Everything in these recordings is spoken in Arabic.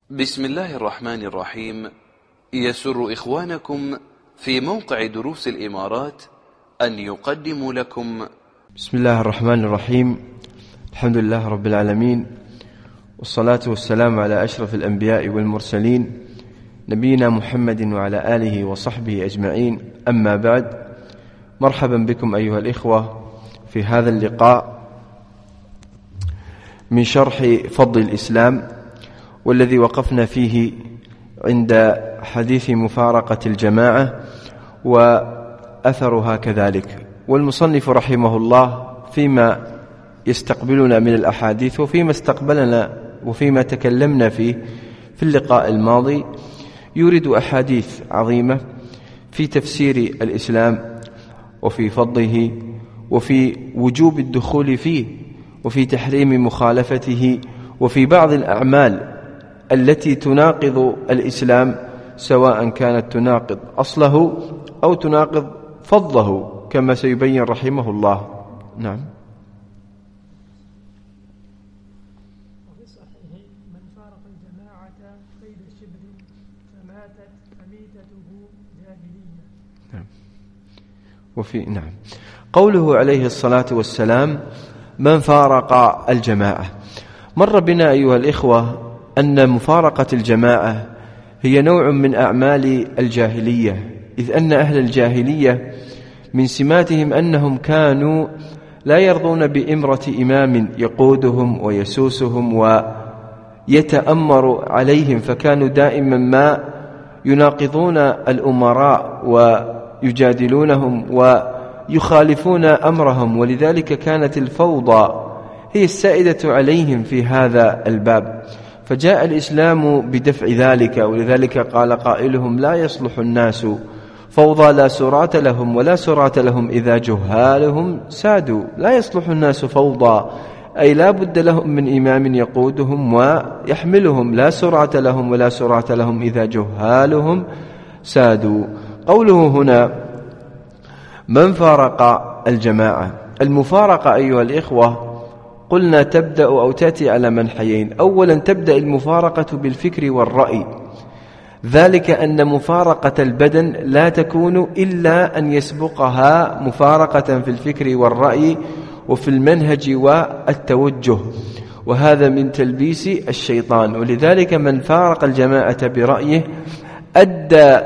بسم الله الرحمن الرحيم. يسر إخوانكم في موقع دروس الإمارات أن يقدموا لكم بسم الله الرحمن الرحيم. الحمد لله رب العالمين، والصلاة والسلام على أشرف الأنبياء والمرسلين نبينا محمد وعلى آله وصحبه أجمعين. أما بعد، مرحبا بكم أيها الإخوة في هذا اللقاء من شرح فضل الإسلام، والذي وقفنا فيه عند حديث مفارقة الجماعة وأثرها كذلك. والمصنف رحمه الله فيما يستقبلنا من الأحاديث وفيما استقبلنا وفيما تكلمنا فيه في اللقاء الماضي يورد أحاديث عظيمة في تفسير الإسلام وفي فضله وفي وجوب الدخول فيه وفي تحريم مخالفته وفي بعض الأعمال التي تناقض الإسلام، سواء كانت تناقض أصله أو تناقض فضله كما سيبين رحمه الله. نعم. وفي الصحيح من فارق الجماعة قيد شبر فماتت فميتته جاهلية. نعم. قوله عليه الصلاة والسلام من فارق الجماعة، مر بنا أيها الإخوة أن مفارقة الجماعة هي نوع من أعمال الجاهلية، إذ أن أهل الجاهلية من سماتهم أنهم كانوا لا يرضون بإمرة إمام يقودهم ويسوسهم ويتأمر عليهم، فكانوا دائما ما يناقضون الأمراء ويجادلونهم ويخالفون أمرهم، ولذلك كانت الفوضى هي السائدة عليهم في هذا الباب. فجاء الإسلام بدفع ذلك، ولذلك قال قائلهم لا يصلح الناس فوضى لا سراة لهم ولا سراة لهم إذا جهالهم سادوا. لا يصلح الناس فوضى، أي لا بد لهم من إمام يقودهم ويحملهم، لا سراة لهم ولا سراة لهم إذا جهالهم سادوا. قوله هنا من فارق الجماعة، المفارقة أيها الإخوة قلنا تبدأ أو تأتي على منحيين. أولا تبدأ المفارقة بالفكر والرأي، ذلك أن مفارقة البدن لا تكون إلا أن يسبقها مفارقة في الفكر والرأي وفي المنهج والتوجه، وهذا من تلبيس الشيطان. ولذلك من فارق الجماعة برأيه أدى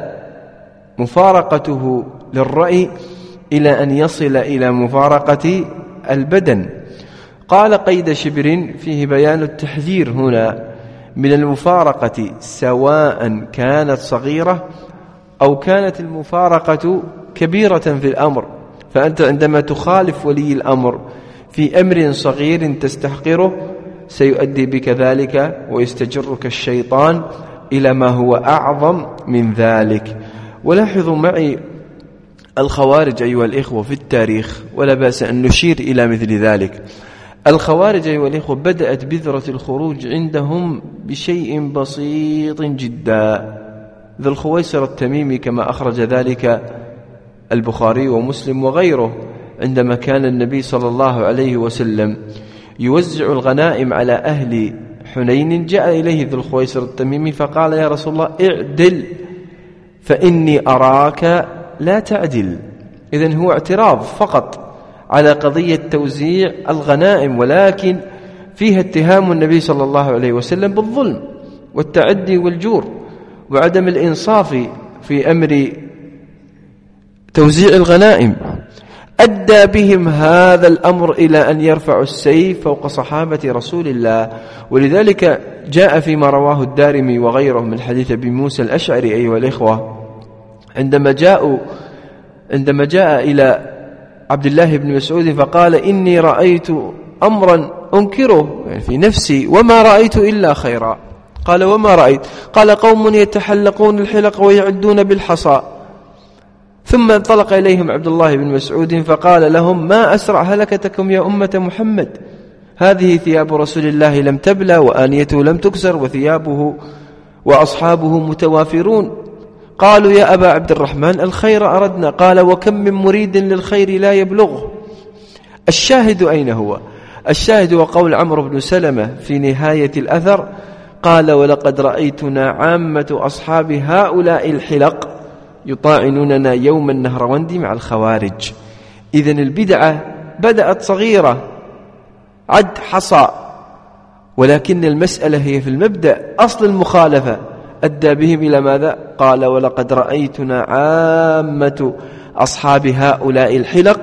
مفارقته للرأي إلى أن يصل إلى مفارقة البدن. قال قيد شبر فيه بيان التحذير هنا من المفارقة، سواء كانت صغيرة أو كانت المفارقة كبيرة في الأمر. فأنت عندما تخالف ولي الأمر في أمر صغير تستحقره سيؤدي بك ذلك ويستجرك الشيطان إلى ما هو أعظم من ذلك. ولاحظوا معي الخوارج أيها الإخوة في التاريخ، ولا بأس أن نشير إلى مثل ذلك. الخوارج أيها الإخوة بدأت بذرة الخروج عندهم بشيء بسيط جدا. ذو الخويصر التميمي كما أخرج ذلك البخاري ومسلم وغيره، عندما كان النبي صلى الله عليه وسلم يوزع الغنائم على أهل حنين، جاء إليه ذو الخويصر التميمي فقال يا رسول الله اعدل فإني أراك لا تعدل. إذن هو اعتراض فقط على قضية توزيع الغنائم، ولكن فيها اتهام النبي صلى الله عليه وسلم بالظلم والتعدي والجور وعدم الإنصاف في أمر توزيع الغنائم. أدى بهم هذا الأمر إلى أن يرفعوا السيف فوق صحابة رسول الله. ولذلك جاء فيما رواه الدارمي وغيره من حديث أبي موسى الأشعري أيها الإخوة، عندما جاء إلى عبد الله بن مسعود فقال إني رأيت أمرا أنكره في نفسي وما رأيت إلا خيرا. قال وما رأيت؟ قال قوم يتحلقون الحلق ويعدون بالحصى. ثم انطلق إليهم عبد الله بن مسعود فقال لهم ما أسرع هلكتكم يا أمة محمد، هذه ثياب رسول الله لم تبلى وآنيته لم تكسر وثيابه وأصحابه متوافرون. قالوا يا أبا عبد الرحمن الخير أردنا. قال وكم من مريد للخير لا يبلغه. الشاهد أين هو؟ الشاهد وقول عمرو بن سلمة في نهاية الأثر قال ولقد رأيتنا عامة أصحاب هؤلاء الحلق يطاعنوننا يوم النهروند مع الخوارج. إذن البدعة بدأت صغيرة عد حصى، ولكن المسألة هي في المبدأ أصل المخالفة أدى بهم إلى ماذا؟ قال ولقد رأيتنا عامة أصحاب هؤلاء الحلق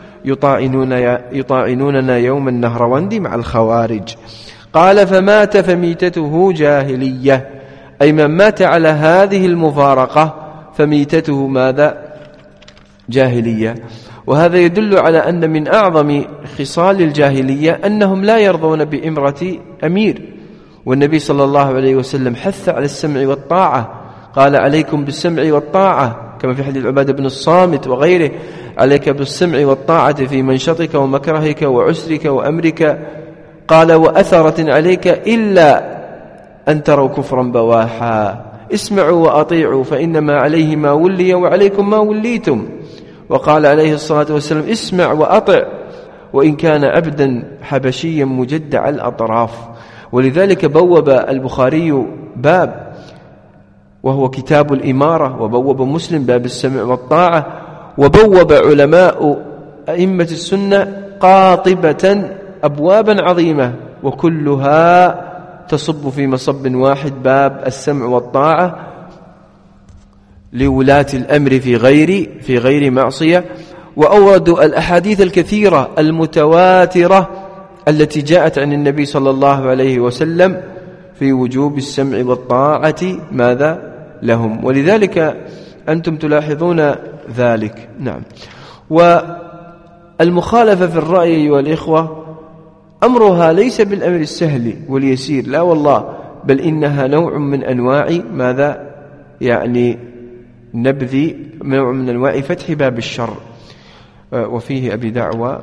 يطاعنوننا يوم النهروند مع الخوارج. قال فمات فميتته جاهلية، أي من مات على هذه المفارقة فميتته ماذا؟ جاهلية. وهذا يدل على أن من أعظم خصال الجاهلية أنهم لا يرضون بإمرة أمير، والنبي صلى الله عليه وسلم حث على السمع والطاعة، قال عليكم بالسمع والطاعة كما في حديث عبادة بن الصامت وغيره، عليك بالسمع والطاعة في منشطك ومكرهك وعسرك وأمرك، قال وأثرة عليك إلا أن تروا كفرا بواحا، اسمعوا وأطيعوا فإنما عليه ما ولي وعليكم ما وليتم. وقال عليه الصلاة والسلام اسمع وأطع وإن كان عبدا حبشيا مجدع الأطراف. ولذلك بوب البخاري باب وهو كتاب الإمارة، وبوب مسلم باب السمع والطاعة، وبوب علماء أئمة السنة قاطبة أبوابا عظيمة وكلها تصب في مصب واحد، باب السمع والطاعة لولاة الأمر في غير معصية. وأوردوا الأحاديث الكثيرة المتواترة التي جاءت عن النبي صلى الله عليه وسلم في وجوب السمع والطاعة ماذا لهم، ولذلك أنتم تلاحظون ذلك. نعم. والمخالفة في الرأي أيها الإخوة أمرها ليس بالأمر السهل واليسير، لا والله، بل إنها نوع من أنواع ماذا؟ يعني نبذ، نوع من أنواع فتح باب الشر. وفيه أبي دعوى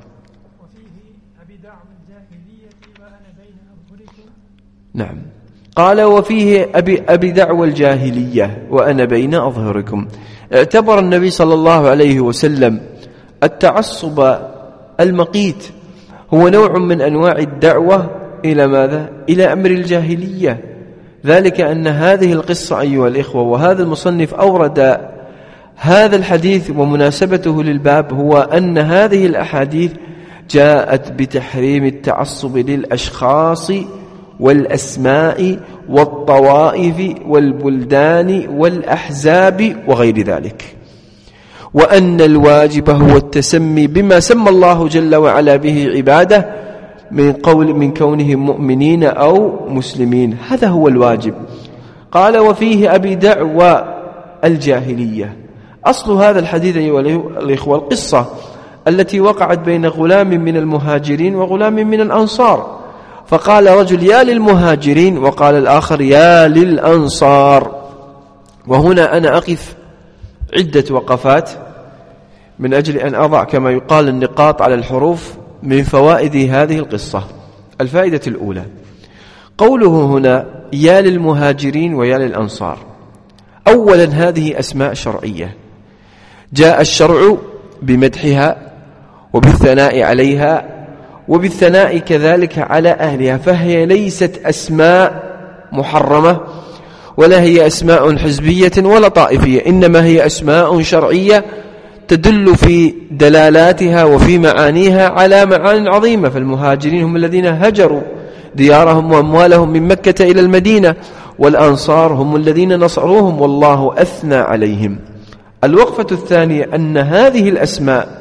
الجاهلية وأنا بين أظهركم. نعم. قال وفيه أبي دعوى الجاهلية وأنا بين أظهركم. اعتبر النبي صلى الله عليه وسلم التعصب المقيت هو نوع من أنواع الدعوة إلى ماذا؟ إلى أمر الجاهلية. ذلك أن هذه القصة أيها الإخوة، وهذا المصنف أورد هذا الحديث ومناسبته للباب، هو أن هذه الأحاديث جاءت بتحريم التعصب للأشخاص والأسماء والطوائف والبلدان والأحزاب وغير ذلك، وأن الواجب هو التسمي بما سمى الله جل وعلا به عباده من كونهم مؤمنين أو مسلمين، هذا هو الواجب. قال وفيه أبي دعوى الجاهلية. أصل هذا الحديث أيها الإخوة القصة التي وقعت بين غلام من المهاجرين وغلام من الأنصار، فقال رجل يا للمهاجرين وقال الآخر يا للأنصار. وهنا أنا أقف عدة وقفات من أجل أن أضع كما يقال النقاط على الحروف من فوائد هذه القصة. الفائدة الأولى قوله هنا يا للمهاجرين ويا للأنصار. أولا هذه أسماء شرعية جاء الشرع بمدحها وبالثناء عليها وبالثناء كذلك على أهلها، فهي ليست أسماء محرمة ولا هي أسماء حزبية ولا طائفية، إنما هي أسماء شرعية تدل في دلالاتها وفي معانيها على معان عظيمة. فالمهاجرين هم الذين هجروا ديارهم وأموالهم من مكة إلى المدينة، والأنصار هم الذين نصروهم والله أثنى عليهم. الوقفة الثانية أن هذه الأسماء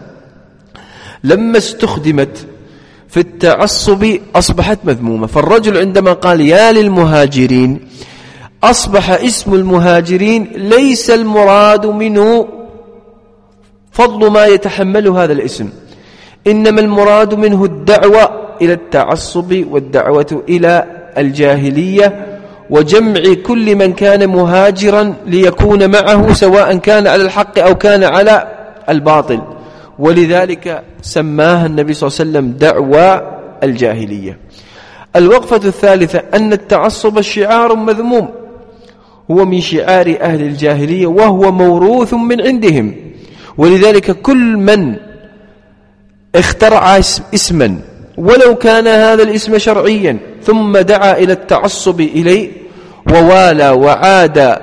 لما استخدمت في التعصب أصبحت مذمومة. فالرجل عندما قال يا للمهاجرين أصبح اسم المهاجرين ليس المراد منه فضل ما يتحمل هذا الاسم، إنما المراد منه الدعوة إلى التعصب والدعوة إلى الجاهلية وجمع كل من كان مهاجرا ليكون معه سواء كان على الحق أو كان على الباطل، ولذلك سماها النبي صلى الله عليه وسلم دعوى الجاهلية. الوقفة الثالثة أن التعصب شعار مذموم، هو من شعار أهل الجاهلية وهو موروث من عندهم، ولذلك كل من اخترع اسما ولو كان هذا الاسم شرعيا، ثم دعا إلى التعصب إليه ووالى وعاد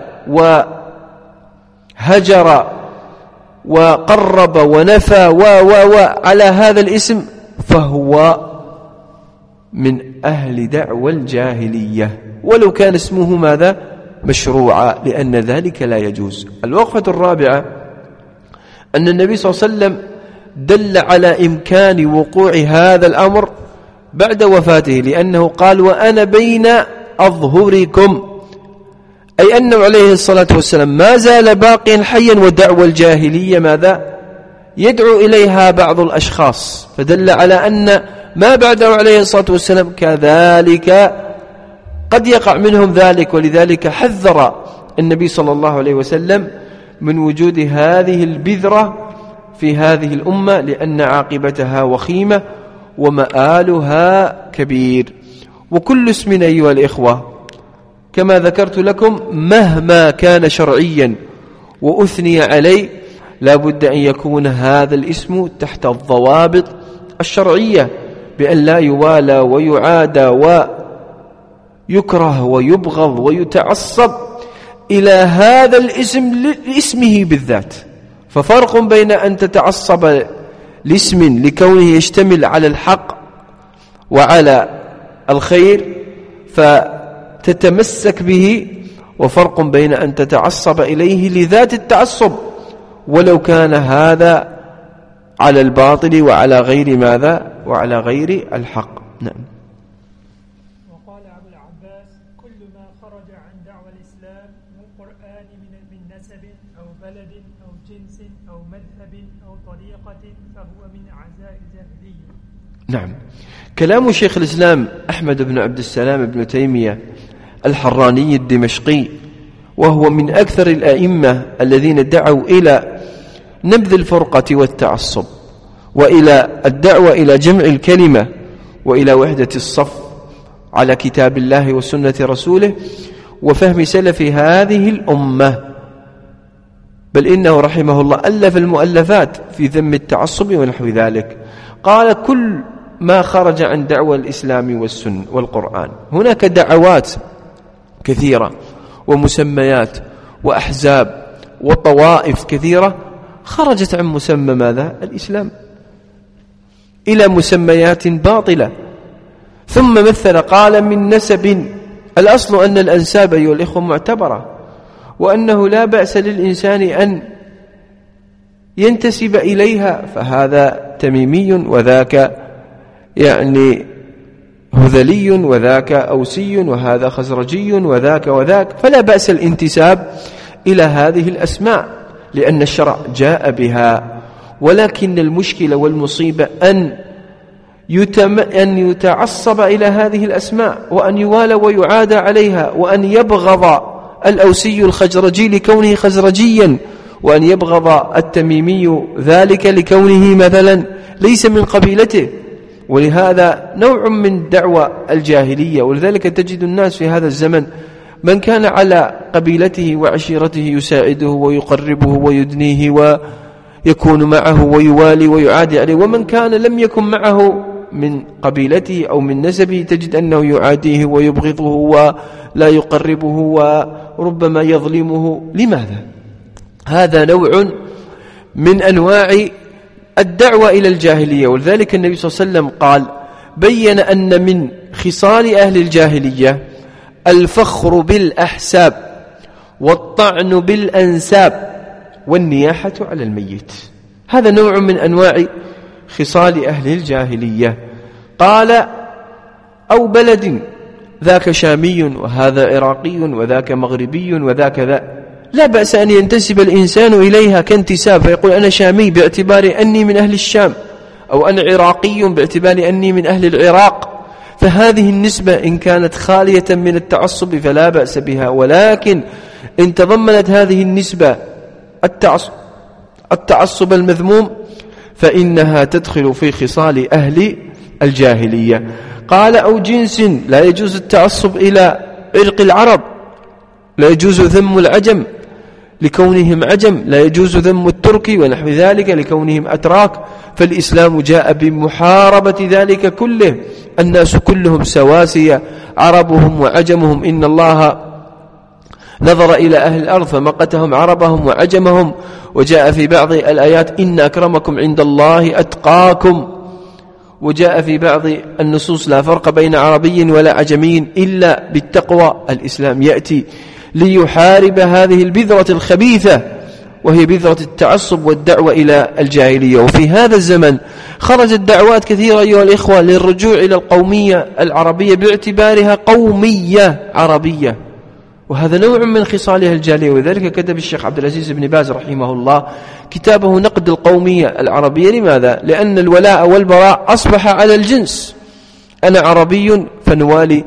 وهجر وقرب ونفى على هذا الاسم، فهو من أهل دعوى الجاهلية، ولو كان اسمه ماذا؟ مشروعا، لأن ذلك لا يجوز. الوقفة الرابعة أن النبي صلى الله عليه وسلم دل على إمكان وقوع هذا الأمر بعد وفاته، لأنه قال وأنا بين أظهركم، أي أنه عليه الصلاة والسلام ما زال باقيا حيا، ودعوى الجاهلية ماذا؟ يدعو إليها بعض الأشخاص، فدل على أن ما بعده عليه الصلاة والسلام كذلك قد يقع منهم ذلك. ولذلك حذر النبي صلى الله عليه وسلم من وجود هذه البذرة في هذه الأمة، لأن عاقبتها وخيمة ومآلها كبير. وكل اسم أيها الإخوة كما ذكرت لكم مهما كان شرعيا وأثني عليه، لا بد أن يكون هذا الاسم تحت الضوابط الشرعية، بأن لا يوالى ويعادى ويكره ويبغض ويتعصب إلى هذا الاسم لاسمه بالذات. ففرق بين أن تتعصب لاسم لكونه يشتمل على الحق وعلى الخير فتتمسك به، وفرق بين أن تتعصب إليه لذات التعصب ولو كان هذا على الباطل وعلى غير ماذا؟ وعلى غير الحق. نعم. وقال أبو العباس كل ما خرج عن دعوى الإسلام من قرآن من نسب أو بلد أو جنس أو مذهب أو طريقة فهو من أعزاء الجاهلية. نعم. كلام شيخ الإسلام أحمد بن عبد السلام بن تيمية الحراني الدمشقي، وهو من أكثر الأئمة الذين دعوا إلى نبذ الفرقة والتعصب، وإلى الدعوة إلى جمع الكلمة، وإلى وحدة الصف على كتاب الله وسنة رسوله وفهم سلف هذه الأمة. بل إنه رحمه الله ألف المؤلفات في ذم التعصب ونحو ذلك. قال كل ما خرج عن دعوى الإسلام والسنة والقرآن. هناك دعوات كثيرة ومسميات وأحزاب وطوائف كثيرة خرجت عن مسمى ماذا؟ الإسلام إلى مسميات باطلة. ثم مثل قال من نسب. الأصل أن الأنساب أيها الإخوة معتبرة، وأنه لا بأس للإنسان أن ينتسب إليها، فهذا تميمي وذاك يعني هذلي وذاك أوسي وهذا خزرجي وذاك، فلا بأس الانتساب إلى هذه الأسماء لأن الشرع جاء بها. ولكن المشكلة والمصيبة أن يتعصب إلى هذه الأسماء، وأن يوالى ويعادى عليها، وأن يبغض الأوسي الخزرجي لكونه خزرجيا، وأن يبغض التميمي ذلك لكونه مثلا ليس من قبيلته. ولهذا نوع من دعوى الجاهلية. ولذلك تجد الناس في هذا الزمن من كان على قبيلته وعشيرته يساعده ويقربه ويدنيه ويكون معه ويوالي ويعادي عليه، ومن كان لم يكن معه من قبيلته أو من نسبه تجد أنه يعاديه ويبغضه ولا يقربه وربما يظلمه. لماذا؟ هذا نوع من أنواع الدعوة إلى الجاهلية. ولذلك النبي صلى الله عليه وسلم قال بين أن من خصال أهل الجاهلية الفخر بالأحساب والطعن بالأنساب والنياحة على الميت. هذا نوع من أنواع خصال أهل الجاهلية. قال أو بلد، ذاك شامي وهذا عراقي وذاك مغربي وذاك ذا، لا بأس أن ينتسب الإنسان إليها كانتساب، فيقول أنا شامي باعتبار أني من أهل الشام، أو أنا عراقي باعتبار أني من أهل العراق. فهذه النسبة إن كانت خالية من التعصب فلا بأس بها، ولكن إن تضمنت هذه النسبة التعصب المذموم فإنها تدخل في خصال أهل الجاهلية. قال أو جنس، لا يجوز التعصب إلى عرق العرب، لا يجوز ذم العجم، لكونهم عجم، لا يجوز ذم التركي ونحو ذلك لكونهم أتراك، فالإسلام جاء بمحاربة ذلك كله. الناس كلهم سواسية، عربهم وعجمهم، إن الله نظر إلى أهل الأرض فمقتهم عربهم وعجمهم. وجاء في بعض الآيات إن أكرمكم عند الله أتقاكم، وجاء في بعض النصوص لا فرق بين عربي ولا عجمي إلا بالتقوى. الإسلام يأتي ليحارب هذه البذرة الخبيثة وهي بذرة التعصب والدعوة إلى الجاهلية. وفي هذا الزمن خرجت دعوات كثيرة أيها الإخوة للرجوع إلى القومية العربية باعتبارها قومية عربية، وهذا نوع من خصالها الجالية. وذلك كتب الشيخ عبد العزيز بن باز رحمه الله كتابه نقد القومية العربية. لماذا؟ لأن الولاء والبراء أصبح على الجنس، أنا عربي فنوالي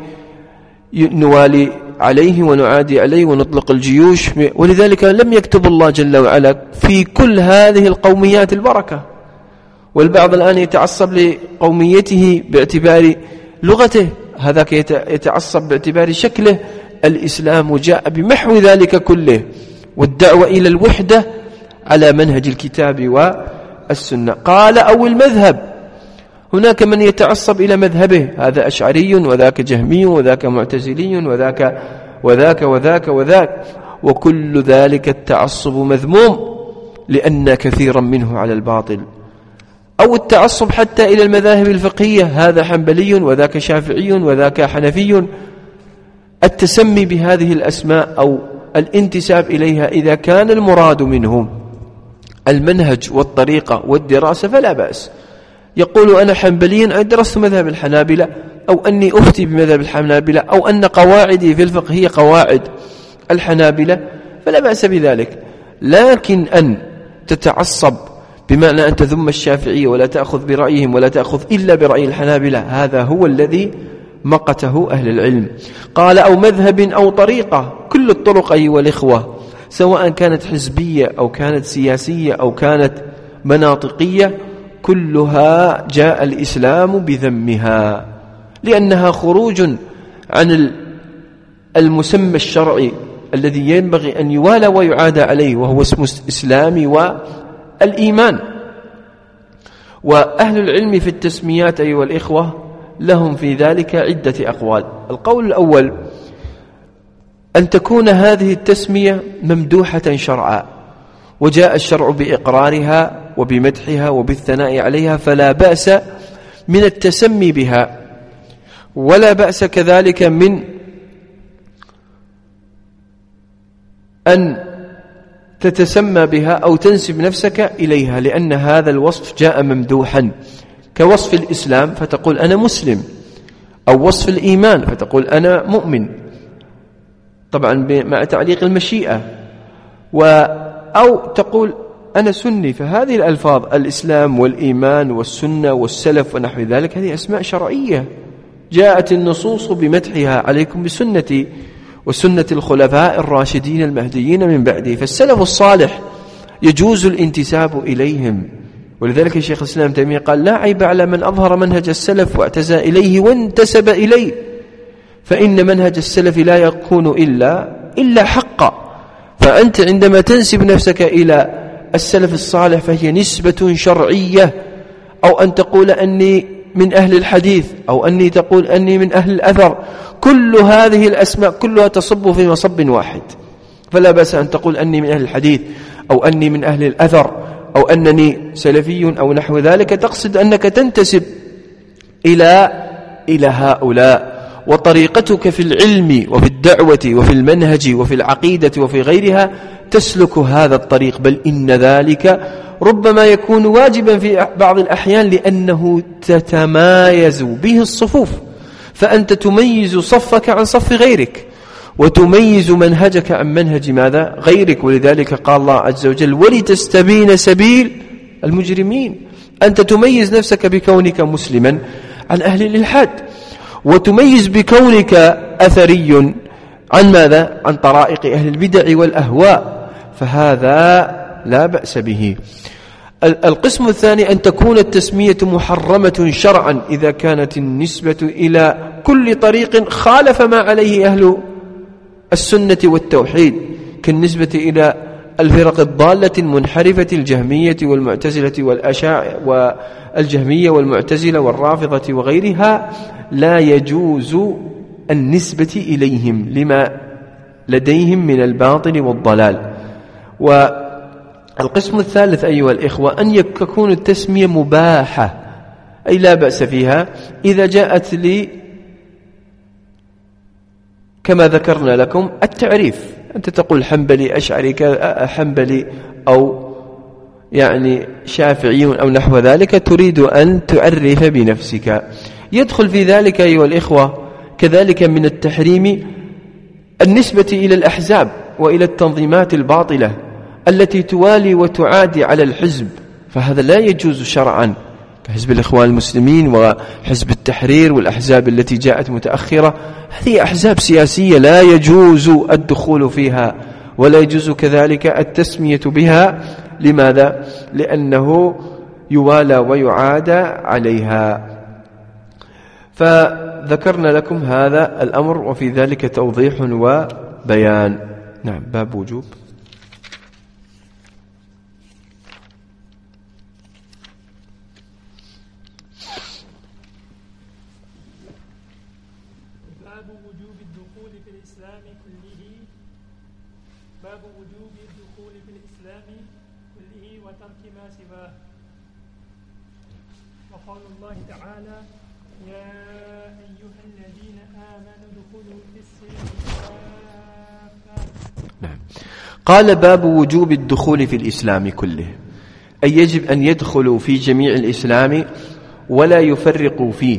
عليه ونعادي عليه ونطلق الجيوش. ولذلك لم يكتب الله جل وعلا في كل هذه القوميات البركة. والبعض الآن يتعصب لقوميته باعتبار لغته، هذاك يتعصب باعتبار شكله. الإسلام جاء بمحو ذلك كله والدعوة إلى الوحدة على منهج الكتاب والسنة. قال أو المذهب، هناك من يتعصب إلى مذهبه، هذا أشعري وذاك جهمي وذاك معتزلي وذاك وذاك وذاك وذاك، وكل ذلك التعصب مذموم لأن كثيرا منه على الباطل. أو التعصب حتى إلى المذاهب الفقهية، هذا حنبلي وذاك شافعي وذاك حنفي. التسمي بهذه الأسماء أو الانتساب إليها إذا كان المراد منهم المنهج والطريقة والدراسة فلا بأس. يقول أنا حنبلي درست مذهب الحنابلة، أو أني أفتي بمذهب الحنابلة، أو أن قواعدي في الفقه هي قواعد الحنابلة، فلا بأس بذلك. لكن أن تتعصب بمعنى أن تذم الشافعية ولا تأخذ برأيهم ولا تأخذ إلا برأي الحنابلة، هذا هو الذي مقته أهل العلم. قال أو مذهب أو طريقة، كل الطرق أيها الإخوة سواء كانت حزبية أو كانت سياسية أو كانت مناطقية كلها جاء الإسلام بذمها، لأنها خروج عن المسمى الشرعي الذي ينبغي أن يوالى ويعادى عليه، وهو اسم الإسلام والإيمان. وأهل العلم في التسميات أيها الإخوة لهم في ذلك عدة أقوال. القول الأول أن تكون هذه التسمية ممدوحة شرعا، وجاء الشرع بإقرارها وبمدحها وبالثناء عليها، فلا بأس من التسمي بها، ولا بأس كذلك من أن تتسمى بها أو تنسب نفسك إليها، لأن هذا الوصف جاء ممدوحا، كوصف الإسلام فتقول أنا مسلم، أو وصف الإيمان فتقول أنا مؤمن، طبعا مع تعليق المشيئة، أو تقول أنا سني. فهذه الألفاظ الإسلام والإيمان والسنة والسلف ونحو ذلك هذه أسماء شرعية جاءت النصوص بمدحها، عليكم بسنتي وسنة الخلفاء الراشدين المهديين من بعدي. فالسلف الصالح يجوز الانتساب إليهم، ولذلك الشيخ الإسلام تيمية قال لا عيب على من أظهر منهج السلف واعتزى إليه وانتسب إليه، فإن منهج السلف لا يكون إلا حقا. فأنت عندما تنسب نفسك إلى السلف الصالح فهي نسبة شرعية، أو أن تقول أني من أهل الحديث، أو أني تقول أني من أهل الأثر، كل هذه الأسماء كلها تصب في مصب واحد. فلا بأس أن تقول أني من أهل الحديث، أو أني من أهل الأثر، أو أنني سلفي أو نحو ذلك، تقصد أنك تنتسب إلى هؤلاء. وطريقتك في العلم وفي الدعوة وفي المنهج وفي العقيدة وفي غيرها تسلك هذا الطريق، بل إن ذلك ربما يكون واجبا في بعض الأحيان، لأنه تتمايز به الصفوف، فأنت تميز صفك عن صف غيرك، وتميز منهجك عن منهج ماذا؟ غيرك. ولذلك قال الله عز وجل ولتستبين سبيل المجرمين. أنت تميز نفسك بكونك مسلما عن أهل الإلحاد، وتميز بكونك أثري عن ماذا؟ عن طرائق أهل البدع والأهواء، فهذا لا بأس به. القسم الثاني أن تكون التسمية محرمة شرعا إذا كانت النسبة إلى كل طريق خالف ما عليه أهل السنة والتوحيد، كالنسبة إلى الفرق الضالة المنحرفة الجهمية والمعتزلة والجهمية والمعتزلة والرافضة وغيرها لا يجوز النسبة إليهم لما لديهم من الباطل والضلال. والقسم الثالث أيها الإخوة أن يكون التسمية مباحة، أي لا بأس فيها إذا جاءت لي كما ذكرنا لكم التعريف، أنت تقول حنبلي أشعري حنبلي أو يعني شافعي أو نحو ذلك، تريد أن تعرف بنفسك. يدخل في ذلك أيها الإخوة كذلك من التحريم النسبة إلى الأحزاب وإلى التنظيمات الباطلة التي توالي وتعادي على الحزب، فهذا لا يجوز شرعا، كحزب الإخوان المسلمين وحزب التحرير والأحزاب التي جاءت متأخرة. هذه أحزاب سياسية لا يجوز الدخول فيها ولا يجوز كذلك التسمية بها. لماذا؟ لأنه يوالى ويعادى عليها. فذكرنا لكم هذا الأمر وفي ذلك توضيح وبيان. نعم. باب وجوب. باب وجوب الدخول في الإسلام كله. باب وجوب الدخول في الإسلام كله وترك ما سواه. وقال الله تعالى: يا أيها الذين آمنوا ادخلوا في السلم كافة. نعم. قال: باب وجوب الدخول في الإسلام كله، أي يجب أن يدخلوا في جميع الإسلام ولا يفرقوا فيه.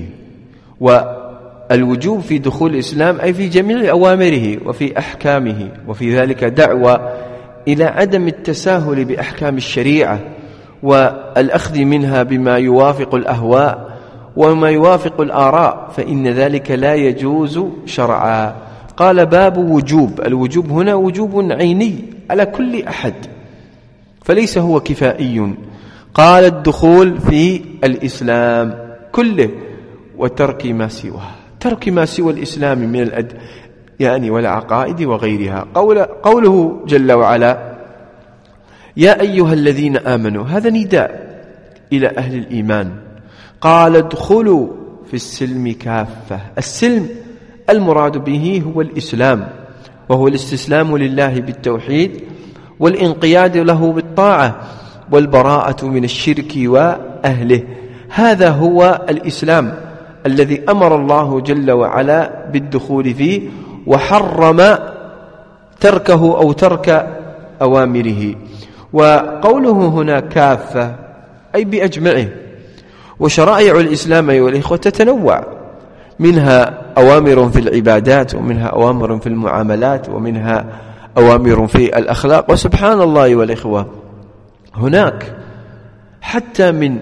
والوجوب في دخول الإسلام أي في جميع أوامره وفي أحكامه، وفي ذلك دعوة إلى عدم التساهل بأحكام الشريعة والأخذ منها بما يوافق الأهواء وما يوافق الآراء، فإن ذلك لا يجوز شرعا. قال: باب وجوب. الوجوب هنا وجوب عيني على كل أحد، فليس هو كفائي. قال: الدخول في الإسلام كله وترك ما سواه، ترك ما سوى الإسلام من الأديان والعقائد وغيرها. قوله جل وعلا: يا أيها الذين آمنوا، هذا نداء إلى أهل الإيمان. قال: ادخلوا في السلم كافة. السلم المراد به هو الإسلام، وهو الاستسلام لله بالتوحيد والانقياد له بالطاعة والبراءة من الشرك وأهله. هذا هو الإسلام الذي أمر الله جل وعلا بالدخول فيه وحرم تركه أو ترك أوامره. وقوله هنا كافة أي بأجمعه. وشرائع الإسلام أيها الإخوة تتنوع، منها أوامر في العبادات، ومنها أوامر في المعاملات، ومنها أوامر في الأخلاق. وسبحان الله أيها الإخوة، هناك حتى من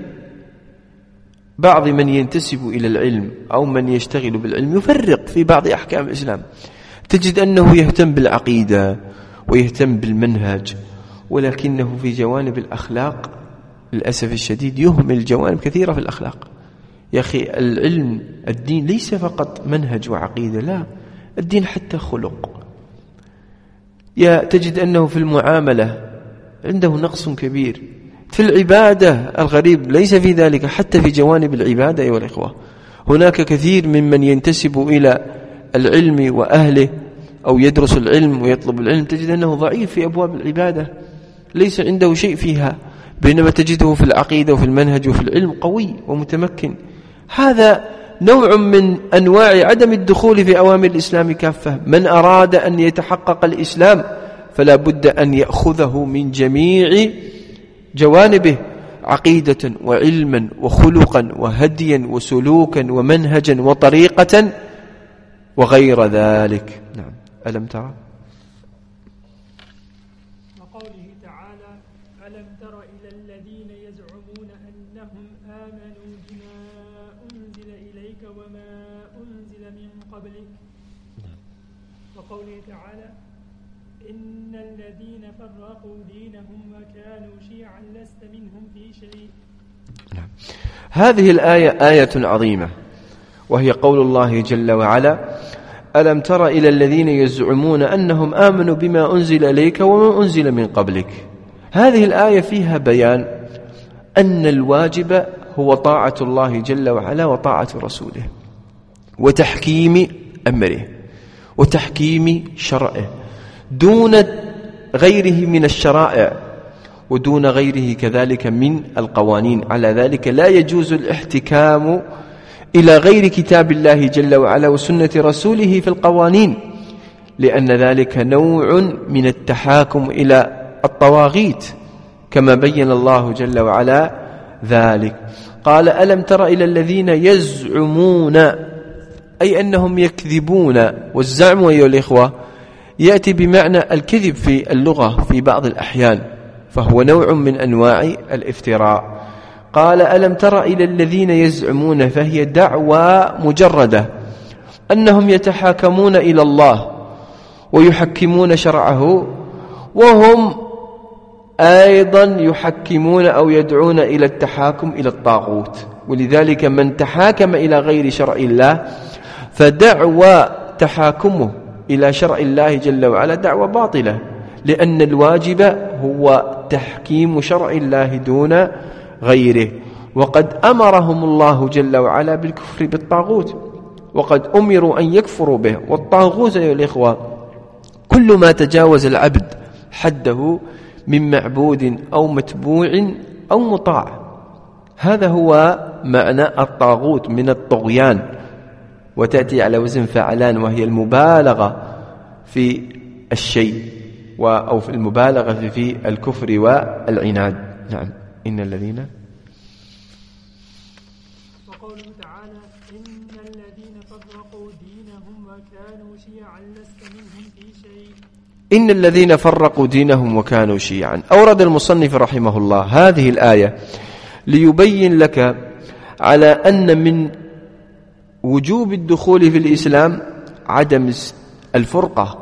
بعض من ينتسب إلى العلم أو من يشتغل بالعلم يفرق في بعض أحكام الإسلام. تجد أنه يهتم بالعقيدة ويهتم بالمنهج، ولكنه في جوانب الأخلاق للأسف الشديد يهمل جوانب كثيرة في الأخلاق. يا أخي، العلم الدين ليس فقط منهج وعقيدة، لا، الدين حتى خلق. تجد أنه في المعاملة عنده نقص كبير، في العبادة الغريب ليس في ذلك، حتى في جوانب العبادة أيها الإخوة. هناك كثير ممن ينتسب إلى العلم وأهله أو يدرس العلم ويطلب العلم، تجد أنه ضعيف في أبواب العبادة، ليس عنده شيء فيها، بينما تجده في العقيدة وفي المنهج وفي العلم قوي ومتمكن. هذا نوع من أنواع عدم الدخول في أوامر الإسلام كافة. من أراد أن يتحقق الإسلام فلا بد أن يأخذه من جميع جوانبه، عقيدة وعلما وخلقا وهديا وسلوكا ومنهجا وطريقة وغير ذلك. نعم. ألم ترى؟ وقوله تعالى: ألم تر إلى الذين يزعمون أنهم آمنوا بما أنزل إليك وما أنزل من قبلك. وقوله تعالى: إن الذين فرقوا دينهم وكانوا شيعا لست منهم في شيء. هذه الآية آية عظيمة، وهي قول الله جل وعلا: ألم تر إلى الذين يزعمون أنهم آمنوا بما أنزل إليك وما أنزل من قبلك. هذه الآية فيها بيان أن الواجب هو طاعة الله جل وعلا وطاعة رسوله وتحكيم أمره وتحكيم شرعه دون غيره من الشرائع ودون غيره كذلك من القوانين. على ذلك لا يجوز الاحتكام إلى غير كتاب الله جل وعلا وسنة رسوله في القوانين، لأن ذلك نوع من التحاكم إلى الطواغيت كما بين الله جل وعلا ذلك. قال ألم تر إلى الذين يزعمون، أي أنهم يكذبون. والزعم أيها الإخوة يأتي بمعنى الكذب في اللغة في بعض الأحيان، فهو نوع من أنواع الافتراء. قال ألم تر إلى الذين يزعمون، فهي دعوى مجردة أنهم يتحاكمون إلى الله ويحكمون شرعه، وهم أيضا يحكمون أو يدعون إلى التحاكم إلى الطاغوت. ولذلك من تحاكم إلى غير شرع الله فدعوى تحاكمه إلى شرع الله جل وعلا دعوة باطلة، لأن الواجب هو تحكيم شرع الله دون غيره. وقد أمرهم الله جل وعلا بالكفر بالطاغوت، وقد أمروا أن يكفروا به. والطاغوت يا الإخوة كل ما تجاوز العبد حده من معبود أو متبوع أو مطاع، هذا هو معنى الطاغوت من الطغيان، وتأتي على وزن فعلان، وهي المبالغة في الشيء أو في المبالغة في الكفر والعناد. نعم. إن الذين وقوله تعالى إن الذين فرقوا دينهم وكانوا شيعا لست منهم في شيء. إن الذين فرقوا دينهم وكانوا شيعا. أورد المصنف رحمه الله هذه الآية ليبين لك على أن من وجوب الدخول في الإسلام عدم الفرقة،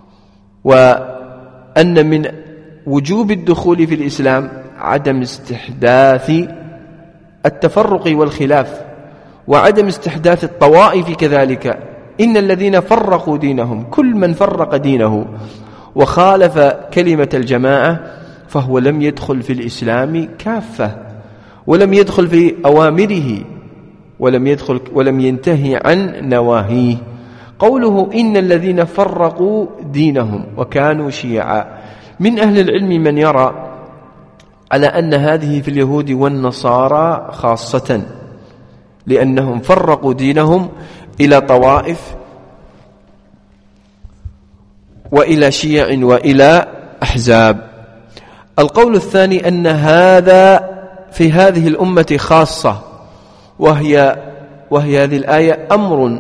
وأن من وجوب الدخول في الإسلام عدم استحداث التفرق والخلاف وعدم استحداث الطوائف كذلك. إن الذين فرقوا دينهم، كل من فرق دينه وخالف كلمة الجماعة فهو لم يدخل في الإسلام كافة، ولم يدخل في أوامره، ولم ينتهي عن نواهيه. قوله إن الذين فرقوا دينهم وكانوا شيعا، من أهل العلم من يرى على أن هذه في اليهود والنصارى خاصة، لأنهم فرقوا دينهم إلى طوائف وإلى شيع وإلى أحزاب. القول الثاني أن هذا في هذه الأمة خاصة، وهي هذه الآية أمر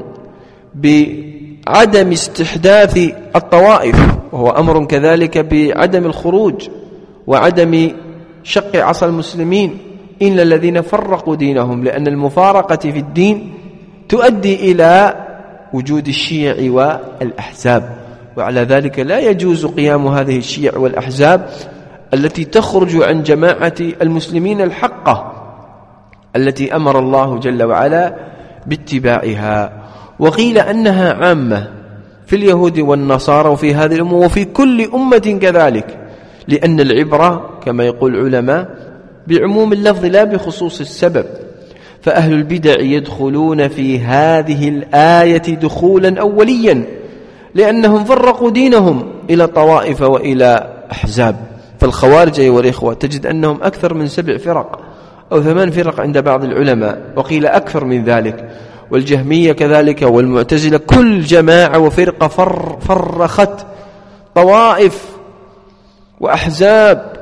بعدم استحداث الطوائف، وهو أمر كذلك بعدم الخروج وعدم شق عصا المسلمين. إن الذين فرقوا دينهم، لأن المفارقة في الدين تؤدي إلى وجود الشيع والأحزاب، وعلى ذلك لا يجوز قيام هذه الشيع والأحزاب التي تخرج عن جماعة المسلمين الحقة التي أمر الله جل وعلا باتباعها. وقيل أنها عامة في اليهود والنصارى وفي هذه الأمة وفي كل أمة كذلك، لأن العبرة كما يقول العلماء بعموم اللفظ لا بخصوص السبب. فأهل البدع يدخلون في هذه الآية دخولا أوليا، لأنهم فرقوا دينهم إلى طوائف وإلى أحزاب. فالخوارج أيها الإخوة تجد أنهم أكثر من 7 فرق أو 8 فرق عند بعض العلماء، وقيل أكثر من ذلك. والجهمية كذلك، والمعتزلة، كل جماعة وفرقة فرخت طوائف وأحزاب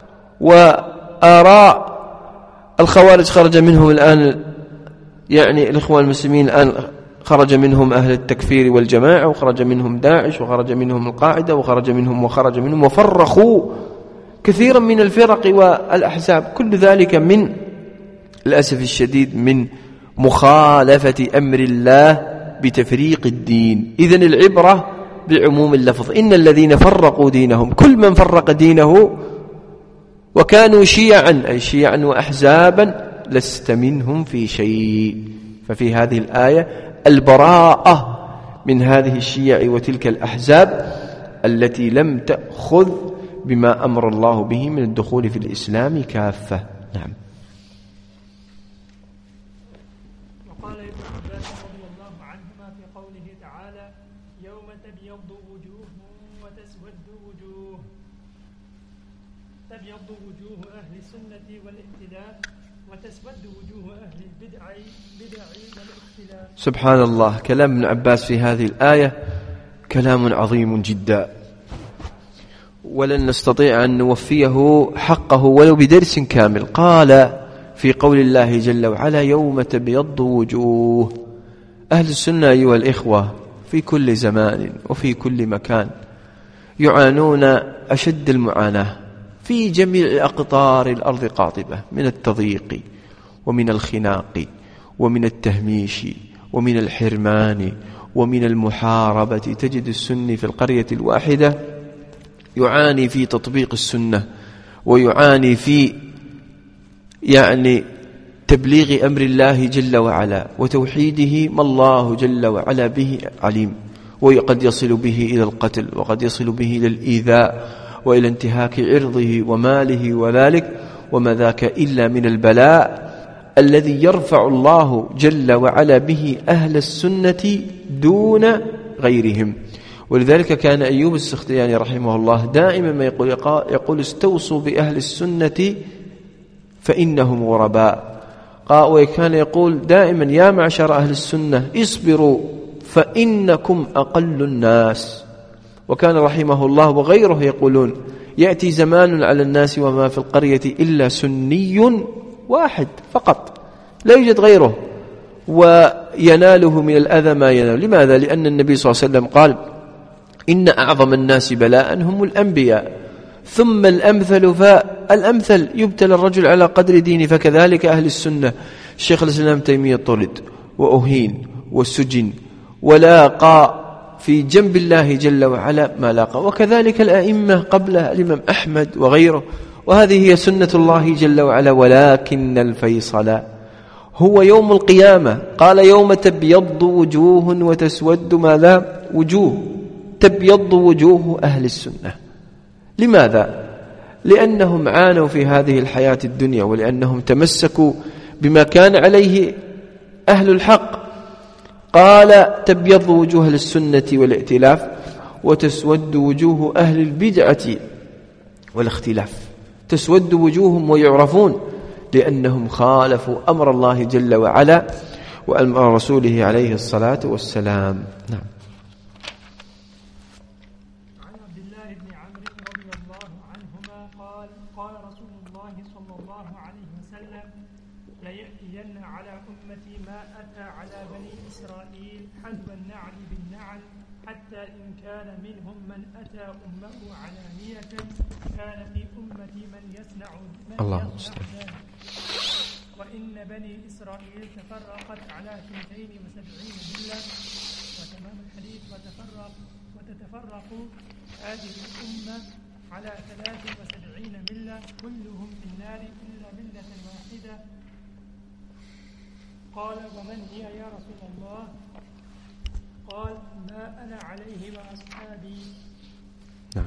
وآراء. الخوارج خرج منهم الآن يعني الإخوان المسلمين الآن خرج منهم أهل التكفير والجماعة، وخرج منهم داعش، وخرج منهم القاعدة، وخرج منهم وفرخوا كثيرا من الفرق والأحزاب. كل ذلك من الأسف الشديد من مخالفة أمر الله بتفريق الدين. إذن العبرة بعموم اللفظ. إن الذين فرقوا دينهم، كل من فرق دينه وكانوا شيعا، أي شيعا وأحزابا، لست منهم في شيء. ففي هذه الآية البراءة من هذه الشيع وتلك الأحزاب التي لم تأخذ بما أمر الله به من الدخول في الإسلام كافة. نعم. وقال ابن عباس رضي الله عنهما في قوله تعالى يوم تبيض وجوه وتسود وجوه، تبيض وجوه أهل السنة والائتلاف وتسود وجوه أهل البدع والاختلاف. سبحان الله، كلام ابن عباس في هذه الآية كلام عظيم جدا، ولن نستطيع أن نوفيه حقه ولو بدرس كامل. قال في قول الله جل وعلا يوم تبيض وجوه، أهل السنة أيها الإخوة في كل زمان وفي كل مكان يعانون أشد المعاناة في جميع أقطار الأرض قاطبة، من التضييق ومن الخناق ومن التهميش ومن الحرمان ومن المحاربة. تجد السني في القرية الواحدة يعاني في تطبيق السنة، ويعاني في تبليغ أمر الله جل وعلا وتوحيده ما الله جل وعلا به عليم، وقد يصل به إلى القتل، وقد يصل به إلى الإيذاء وإلى انتهاك عرضه وماله وذلك، وما ذاك إلا من البلاء الذي يرفع الله جل وعلا به أهل السنة دون غيرهم. ولذلك كان أيوب السختياني رحمه الله دائما ما يقول استوصوا بأهل السنة فإنهم غرباء. وكان يقول دائما يا معشر أهل السنة اصبروا فإنكم أقل الناس. وكان رحمه الله وغيره يقولون يأتي زمان على الناس وما في القرية إلا سني واحد فقط لا يوجد غيره، ويناله من الأذى ما ينال. لماذا؟ لأن النبي صلى الله عليه وسلم قال إن أعظم الناس بلاء هم الأنبياء ثم الأمثل فالأمثل، يبتلى الرجل على قدر دينه. فكذلك أهل السنة، الشيخ الإسلام تيمية طرد وأهين وسجن ولاقى في جنب الله جل وعلا ما لاقى، وكذلك الأئمة قبله الإمام أحمد وغيره. وهذه هي سنة الله جل وعلا. ولكن الفيصل هو يوم القيامة. قال يوم تبيض وجوه وتسود ماذا؟ وجوه. تبيض وجوه أهل السنة. لماذا؟ لأنهم عانوا في هذه الحياة الدنيا، ولأنهم تمسكوا بما كان عليه أهل الحق. قال تبيض وجوه أهل السنة والائتلاف وتسود وجوه أهل البدعة والاختلاف. تسود وجوههم ويعرفون لأنهم خالفوا أمر الله جل وعلا وأمر رسوله عليه الصلاة والسلام. نعم. عن عبد الله بن عمرو رضي الله عنهما قال قال رسول الله صلى الله عليه وسلم ليأتين على أمتي ما أتى على بني إسرائيل حذو النعل بالنعل، حتى إن كان منهم من أتى أمه علانية كان في أمتي من يصنع ذلك. وإن بني إسرائيل تفرقت على 72 ملة، وتمام الحديث وتتفرق هذه الأمة على 73 ملة كلهم في النار إلا ملة واحدة. قال ومن هي يا رسول الله؟ قال ما أنا عليه وأصحابي. نعم.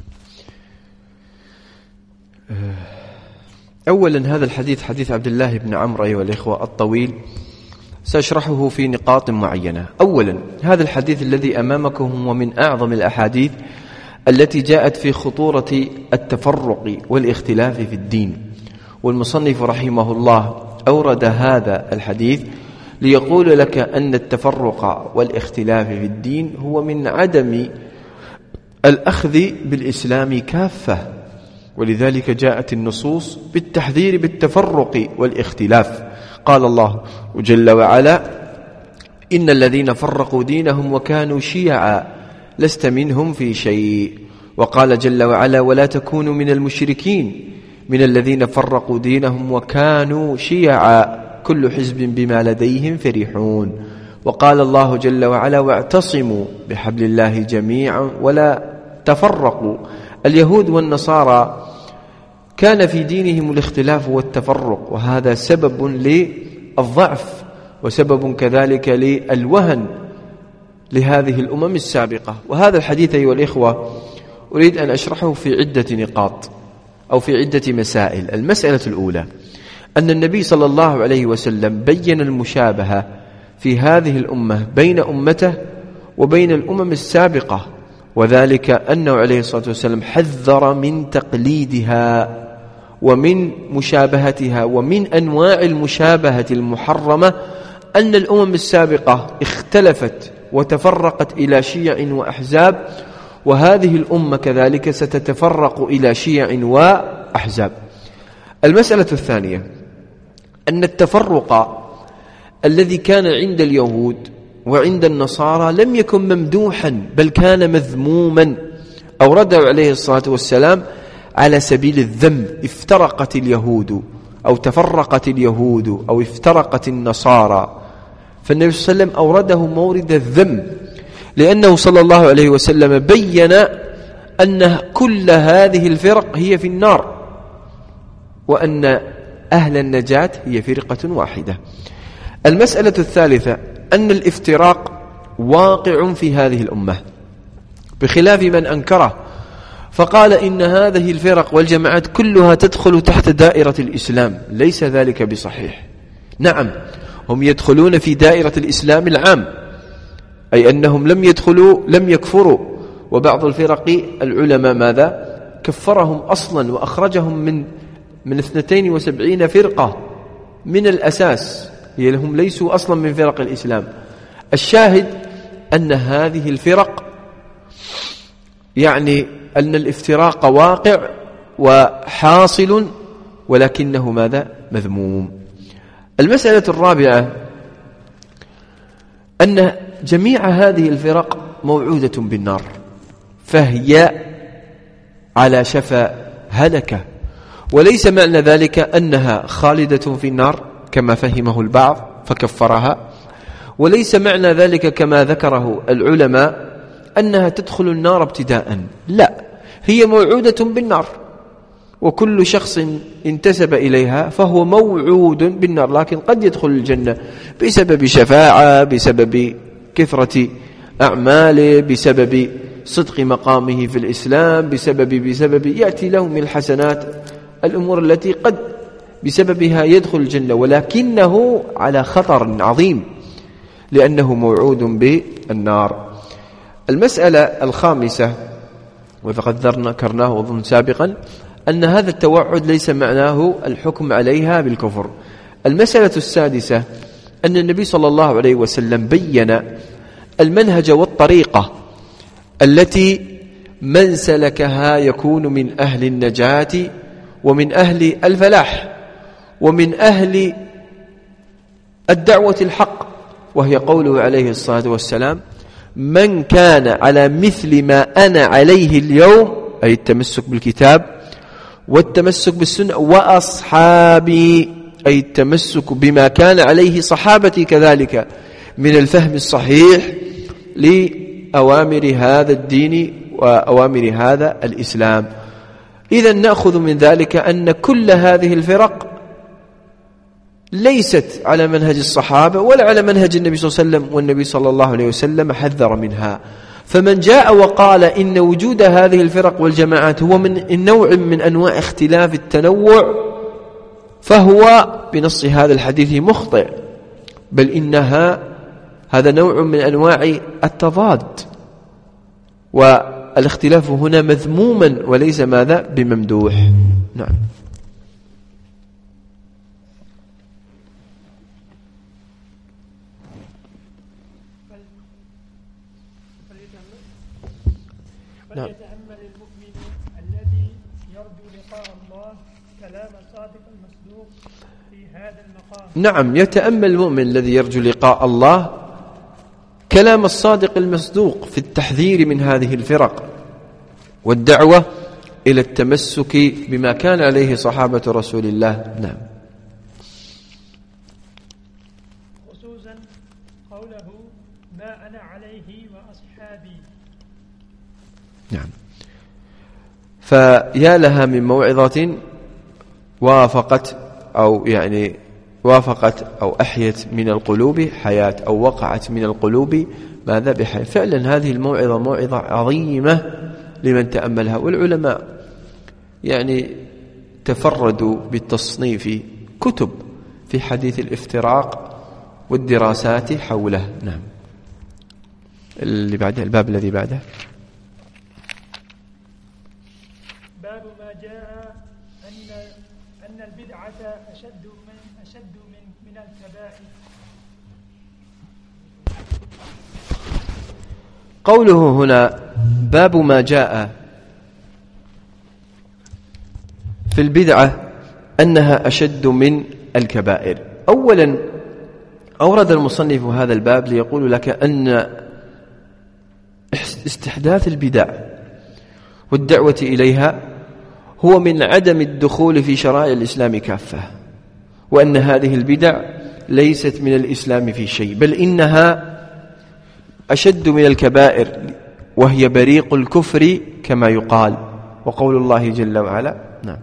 أولا هذا الحديث حديث عبد الله بن عمرو أيها الإخوة الطويل سأشرحه في نقاط معينة. أولا هذا الحديث الذي أمامكم هو من أعظم الأحاديث التي جاءت في خطورة التفرق والاختلاف في الدين، والمصنف رحمه الله أورد هذا الحديث ليقول لك أن التفرق والاختلاف في الدين هو من عدم الأخذ بالإسلام كافة. ولذلك جاءت النصوص بالتحذير بالتفرق والاختلاف. قال الله جل وعلا إن الذين فرقوا دينهم وكانوا شيعا لست منهم في شيء. وقال جل وعلا ولا تكونوا من المشركين من الذين فرقوا دينهم وكانوا شيعا كل حزب بما لديهم فرحون. وقال الله جل وعلا واعتصموا بحبل الله جميعا ولا تفرقوا. اليهود والنصارى كان في دينهم الاختلاف والتفرق، وهذا سبب للضعف وسبب كذلك للوهن لهذه الأمم السابقة. وهذا الحديث أيها الإخوة أريد أن أشرحه في عدة نقاط أو في عدة مسائل. المسألة الأولى أن النبي صلى الله عليه وسلم بين المشابهة في هذه الأمة بين أمته وبين الأمم السابقة، وذلك أنه عليه الصلاة والسلام حذر من تقليدها ومن مشابهتها. ومن أنواع المشابهة المحرمة أن الأمم السابقة اختلفت وتفرقت إلى شيع وأحزاب، وهذه الأمة كذلك ستتفرق إلى شيع وأحزاب. المسألة الثانية أن التفرق الذي كان عند اليهود وعند النصارى لم يكن ممدوحا بل كان مذموما، أورده عليه الصلاة والسلام على سبيل الذم. افترقت اليهود أو تفرقت اليهود أو افترقت النصارى، فالنبي صلى الله عليه وسلم أورده مورد الذم، لأنه صلى الله عليه وسلم بين أن كل هذه الفرق هي في النار، وأن أهل النجاة هي فرقة واحدة. المسألة الثالثة أن الافتراق واقع في هذه الأمة بخلاف من أنكره فقال إن هذه الفرق والجماعات كلها تدخل تحت دائرة الإسلام. ليس ذلك بصحيح. نعم، هم يدخلون في دائرة الإسلام العام، أي أنهم لم يكفروا. وبعض الفرق العلماء ماذا كفرهم أصلا وأخرجهم من 72 فرقة من الأساس، هم ليسوا أصلا من فرق الإسلام. الشاهد أن هذه الفرق يعني أن الافتراق واقع وحاصل، ولكنه ماذا مذموم. المسألة الرابعة أن جميع هذه الفرق موعودة بالنار، فهي على شفا هلكة، وليس معنى ذلك أنها خالدة في النار كما فهمه البعض فكفرها، وليس معنى ذلك كما ذكره العلماء أنها تدخل النار ابتداء. لا، هي موعودة بالنار، وكل شخص انتسب إليها فهو موعود بالنار، لكن قد يدخل الجنة بسبب شفاعة، بسبب كثرة أعماله، بسبب صدق مقامه في الإسلام، بسبب يأتي له من الحسنات الأمور التي قد بسببها يدخل الجنة، ولكنه على خطر عظيم لأنه موعود بالنار. المسألة الخامسة وفقد ذكرناه أظن سابقا أن هذا التوعد ليس معناه الحكم عليها بالكفر. المسألة السادسة أن النبي صلى الله عليه وسلم بين المنهج والطريقة التي من سلكها يكون من أهل النجاة ومن أهل الفلاح ومن أهل الدعوة الحق، وهي قوله عليه الصلاة والسلام: من كان على مثل ما أنا عليه اليوم، أي التمسك بالكتاب والتمسك بالسنة، وأصحابي، أي التمسك بما كان عليه صحابتي كذلك من الفهم الصحيح لأوامر هذا الدين وأوامر هذا الإسلام. إذن نأخذ من ذلك أن كل هذه الفرق ليست على منهج الصحابة ولا على منهج النبي صلى الله عليه وسلم، والنبي صلى الله عليه وسلم حذر منها. فمن جاء وقال إن وجود هذه الفرق والجماعات هو من نوع من أنواع اختلاف التنوع فهو بنص هذا الحديث مخطئ، بل إنها هذا نوع من أنواع التضاد، والاختلاف هنا مذموما وليس ماذا بممدوح. نعم. فليتأمل المؤمن الذي يرجو لقاء الله كلام الصادق المصدوق في هذا المقام. نعم، يتأمل المؤمن الذي يرجو لقاء الله كلام الصادق المصدوق في التحذير من هذه الفرق والدعوة إلى التمسك بما كان عليه صحابة رسول الله. نعم. خصوصا قوله: ما أنا عليه وأصحابي. نعم. فيا لها من موعظة وافقت أو أحيت من القلوب حياة، أو وقعت من القلوب ماذا بحياة. فعلا هذه الموعظة موعظة عظيمة لمن تأملها، والعلماء يعني تفردوا بالتصنيف كتب في حديث الافتراق والدراسات حوله. نعم. اللي بعده، الباب الذي بعده، باب ما جاء أن البدعة أشد من الكبائر. قوله هنا باب ما جاء في البدعة أنها أشد من الكبائر. أولا أورد المصنف هذا الباب ليقول لك أن استحداث البدع والدعوة إليها هو من عدم الدخول في شرائع الإسلام كافة، وأن هذه البدع ليست من الإسلام في شيء، بل إنها أشد من الكبائر، وهي بريق الكفر كما يقال. وقول الله جل وعلا نعم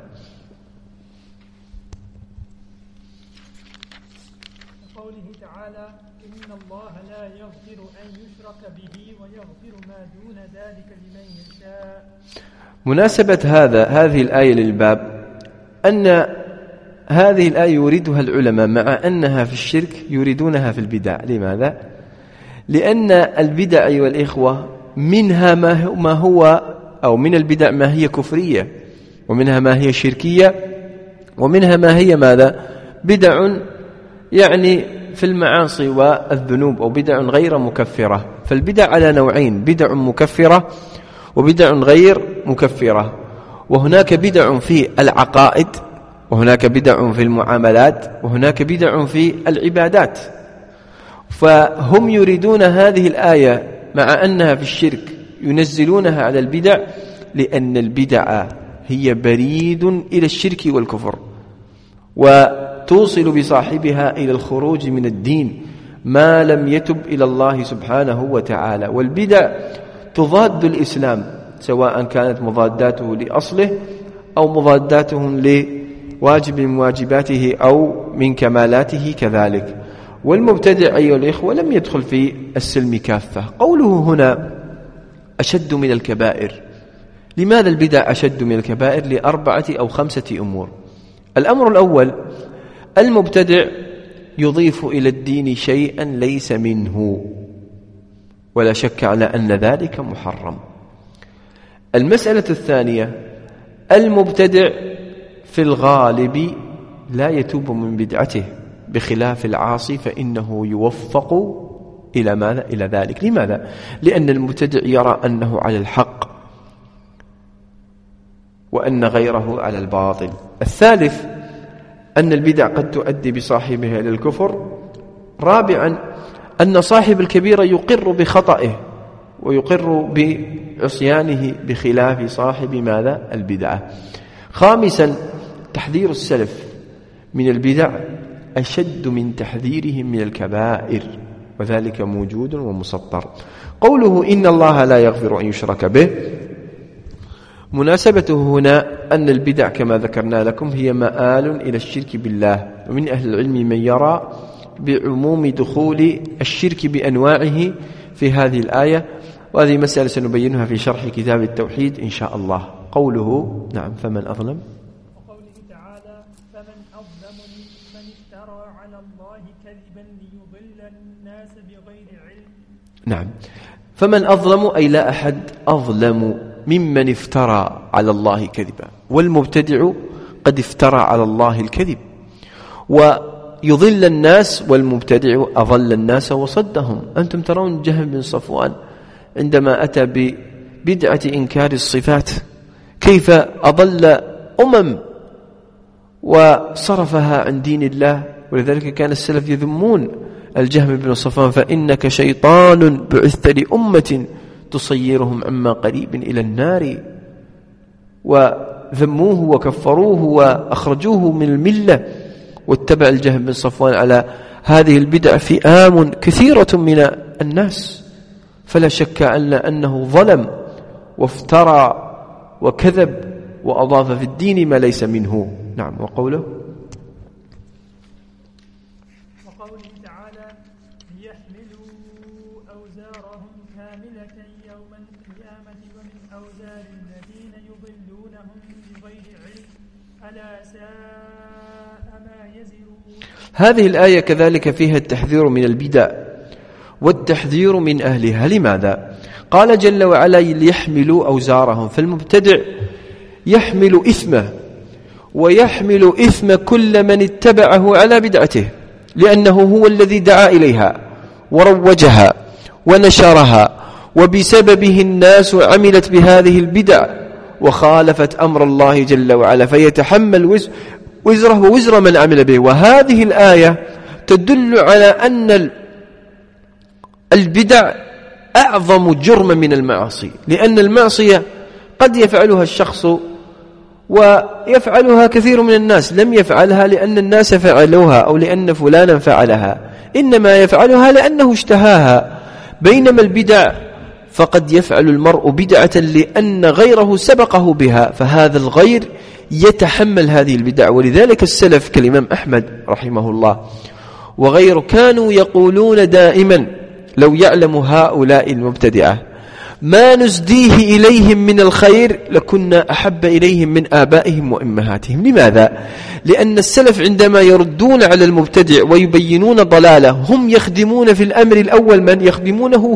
قوله تعالى إن الله لا يغفر أن يشرك به ويغفر ما دون ذلك لمن يشاء. مناسبة هذه الآية للباب أن هذه الآية يريدها العلماء مع أنها في الشرك يريدونها في البدع. لماذا؟ لأن البدع أيها الإخوة منها ما هو أو من البدع ما هي كفرية، ومنها ما هي شركية، ومنها ما هي ماذا؟ بدع يعني في المعاصي والذنوب، أو بدع غير مكفرة. فالبدع على نوعين: بدع مكفرة وبدع غير مكفرة. وهناك بدع في العقائد، وهناك بدع في المعاملات، وهناك بدع في العبادات. فهم يريدون هذه الآية مع أنها في الشرك ينزلونها على البدع، لأن البدع هي بريد إلى الشرك والكفر، وتوصل بصاحبها إلى الخروج من الدين ما لم يتب إلى الله سبحانه وتعالى. والبدع تضاد الإسلام، سواء كانت مضاداته لأصله أو مضاداته لواجب من واجباته أو من كمالاته كذلك. والمبتدع أيها الإخوة لم يدخل في السلم كافة. قوله هنا أشد من الكبائر، لماذا البدع أشد من الكبائر؟ لأربعة أو خمسة أمور. الأمر الأول: المبتدع يضيف إلى الدين شيئا ليس منه، ولا شك على أن ذلك محرم. المسألة الثانية: المبتدع في الغالب لا يتوب من بدعته، بخلاف العاصي فإنه يوفق إلى ماذا؟ إلى ذلك. لماذا؟ لأن المبتدع يرى أنه على الحق وأن غيره على الباطل. الثالث: أن البدع قد تؤدي بصاحبها إلى الكفر. رابعا: أن صاحب الكبيرة يقر بخطئه ويقر بعصيانه، بخلاف صاحب ماذا؟ البدعة. خامسا: تحذير السلف من البدع أشد من تحذيرهم من الكبائر، وذلك موجود ومسطر. قوله إن الله لا يغفر أن يشرك به، مناسبته هنا أن البدع كما ذكرنا لكم هي مآل إلى الشرك بالله، ومن أهل العلم من يرى بعموم دخول الشرك بأنواعه في هذه الآية، وهذه مسألة سنبينها في شرح كتاب التوحيد إن شاء الله. قوله نعم فمن أظلم، وقوله تعالى فمن أظلم ممن افترى على الله كذبا ليضل الناس بغير علم. نعم، فمن أظلم أي لا أحد أظلم ممن افترى على الله كذبا، والمبتدع قد افترى على الله الكذب ويضل الناس، والمبتدع أضل الناس وصدهم. أنتم ترون جهم بن صفوان عندما أتى ببدعة إنكار الصفات كيف أضل وصرفها عن دين الله. ولذلك كان السلف يذمون الجهم بن صفوان: فإنك شيطان بعثت لأمة تصيرهم عما قريب إلى النار. وذموه وكفروه وأخرجوه من الملة، واتبع الجهم بن صفوان على هذه البدع فئام كثيرة من الناس. فلا شك أنه ظلم وافترى وكذب وأضاف في الدين ما ليس منه. نعم. وقوله تعالى ليحملوا أوزارهم بغير علم ألا ساء ما يزرون. هذه الآية كذلك فيها التحذير من البدع والتحذير من أهلها. لماذا؟ قال جل وعلا ليحملوا أوزارهم، فالمبتدع يحمل إثمه ويحمل إثم كل من اتبعه على بدعته، لأنه هو الذي دعا إليها وروجها ونشرها، وبسببه الناس عملت بهذه البدع وخالفت أمر الله جل وعلا، فيتحمل وزره ووزر من عمل به. وهذه الآية تدل على أن البدع أعظم جرم من المعاصي، لأن المعصية قد يفعلها الشخص ويفعلها كثير من الناس، لم يفعلها لأن الناس فعلوها أو لأن فلانا فعلها، إنما يفعلها لأنه اشتهاها. بينما البدع فقد يفعل المرء بدعة لأن غيره سبقه بها، فهذا الغير يتحمل هذه البدع. ولذلك السلف كالإمام أحمد رحمه الله وغيره كانوا يقولون دائما لو يعلم هؤلاء المبتدعة ما نزديه إليهم من الخير لكنا أحب إليهم من آبائهم وأمهاتهم. لماذا؟ لأن السلف عندما يردون على المبتدع ويبينون ضلاله هم يخدمون في الأمر الأول من يخدمونه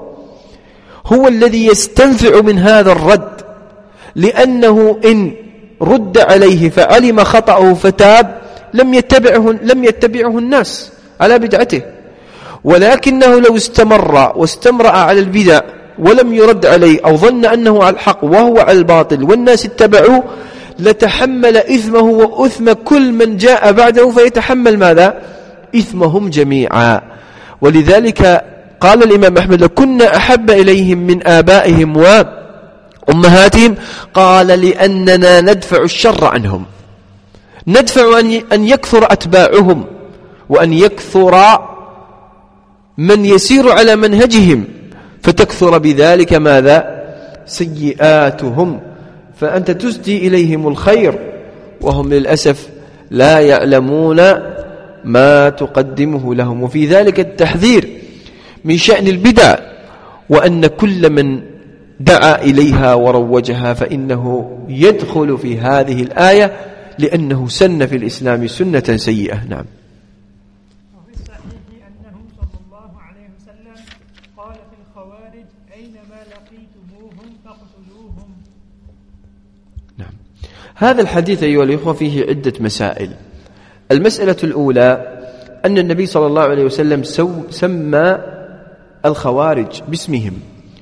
هو الذي يستنفع من هذا الرد، لأنه إن رد عليه فعلم خطأه فتاب لم يتبعه الناس على بدعته، ولكنه لو واستمر على البدع ولم يرد عليه أو ظن أنه على الحق وهو على الباطل والناس اتبعوه لتحمل إثمه وإثم كل من جاء بعده، فيتحمل ماذا؟ إثمهم جميعا. ولذلك قال الإمام أحمد لكنا أحب إليهم من آبائهم وأمهاتهم، قال لأننا ندفع الشر عنهم، ندفع أن يكثر أتباعهم وأن يكثر من يسير على منهجهم، فتكثر بذلك ماذا؟ سيئاتهم، فأنت تسدي إليهم الخير وهم للأسف لا يعلمون ما تقدمه لهم. وفي ذلك التحذير من شأن البدع، وأن كل من دعا إليها وروجها فإنه يدخل في هذه الآية لأنه سن في الإسلام سنة سيئة. نعم. وفي الصحيح أنه صلى الله عليه وسلم قال في الخوارج أينما لقيتموهم فاقتلوهم. نعم. هذا الحديث أيها الإخوة فيه عدة مسائل. المسألة الأولى أن النبي صلى الله عليه وسلم سمى الخوارج باسمهم،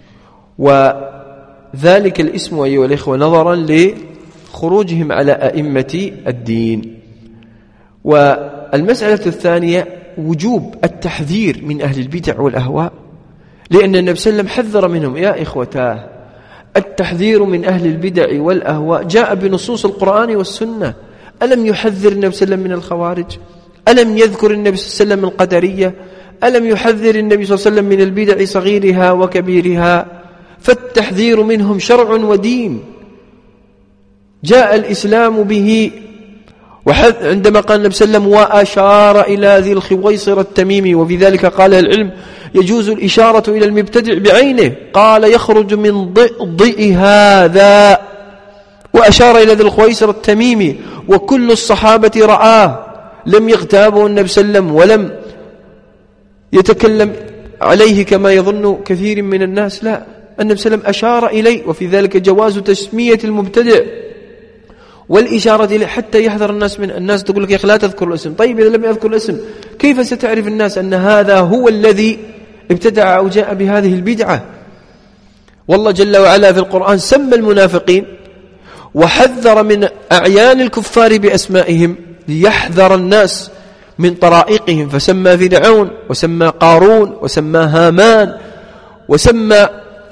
وذلك الاسم أيها الإخوة نظرا لخروجهم على أئمة الدين. والمسألة الثانية وجوب التحذير من أهل البدع والأهواء، لأن النبي صلى الله عليه وسلم حذر منهم. يا إخوتاه، التحذير من أهل البدع والأهواء جاء بنصوص القرآن والسنة. ألم يحذر النبي صلى الله عليه وسلم من الخوارج؟ ألم يذكر النبي صلى الله عليه وسلم القدرية؟ ألم يحذر النبي صلى الله عليه وسلم من البدع صغيرها وكبيرها؟ فالتحذير منهم شرع ودين جاء الإسلام به. عندما قال النبي صلى الله عليه وسلم وأشار إلى ذي الخويصر التميمي، وفي ذلك قال العلم يجوز الإشارة إلى المبتدع بعينه، قال يخرج من ضئ هذا، وأشار إلى ذي الخويصر التميمي، وكل الصحابة رآه، لم يغتابه النبي صلى الله عليه وسلم ولم يتكلم عليه كما يظن كثير من الناس، لا، النبي صلى الله عليه وسلم أشار إليه. وفي ذلك جواز تسمية المبتدع والإشارة إليه حتى يحذر الناس من الناس. تقول لك يا أخي لا تذكر الاسم، طيب إذا لم يذكر الاسم كيف ستعرف الناس أن هذا هو الذي ابتدع أو جاء بهذه البدعة؟ والله جل وعلا في القرآن سمى المنافقين وحذر من أعيان الكفار بأسمائهم ليحذر الناس من طرائقهم، فسمى فرعون وسمى قارون وسمى هامان وسمى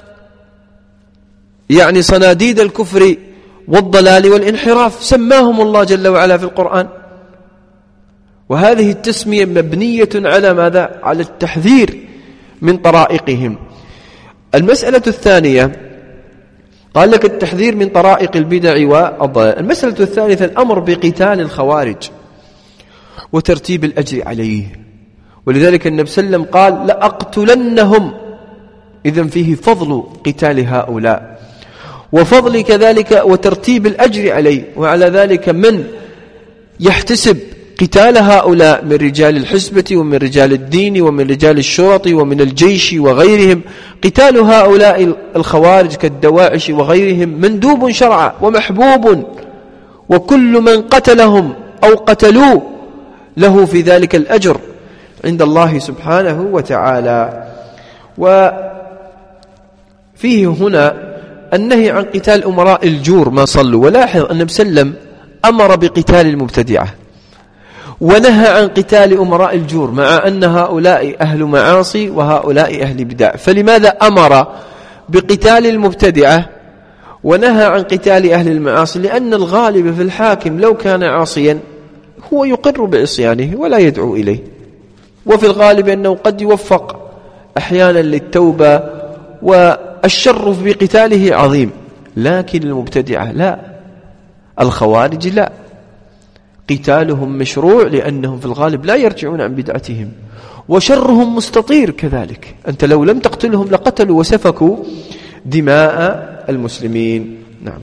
يعني صناديد الكفر والضلال والانحراف، سماهم الله جل وعلا في القرآن. وهذه التسمية مبنية على ماذا؟ على التحذير من طرائقهم. المسألة الثانية قال لك التحذير من طرائق البدع والضلال. المسألة الثالثة الأمر بقتال الخوارج وترتيب الأجر عليه. ولذلك النبي صلى الله عليه وسلم قال لأقتلنهم، إذن فيه فضل قتال هؤلاء. وفضل كذلك وترتيب الأجر عليه. وعلى ذلك من يحتسب قتال هؤلاء من رجال الحسبة ومن رجال الدين ومن رجال الشرط ومن الجيش وغيرهم، قتال هؤلاء الخوارج كالدواعش وغيرهم مندوب شرعا ومحبوب، وكل من قتلهم أو قتلوه له في ذلك الأجر عند الله سبحانه وتعالى. وفيه هنا النهي عن قتال أمراء الجور ما صلوا. ولاحظ أن النبي صلى الله عليه وسلم أمر بقتال المبتدعة ونهى عن قتال أمراء الجور، مع أن هؤلاء أهل معاصي وهؤلاء أهل بدع. فلماذا أمر بقتال المبتدعة ونهى عن قتال أهل المعاصي؟ لأن الغالب في الحاكم لو كان عاصيا هو يقر بعصيانه ولا يدعو إليه، وفي الغالب أنه قد يوفق أحيانا للتوبة والشر في قتاله عظيم. لكن المبتدعة لا، الخوارج لا، قتالهم مشروع لأنهم في الغالب لا يرجعون عن بدعتهم، وشرهم مستطير كذلك. أنت لو لم تقتلهم لقتلوا وسفكوا دماء المسلمين. نعم.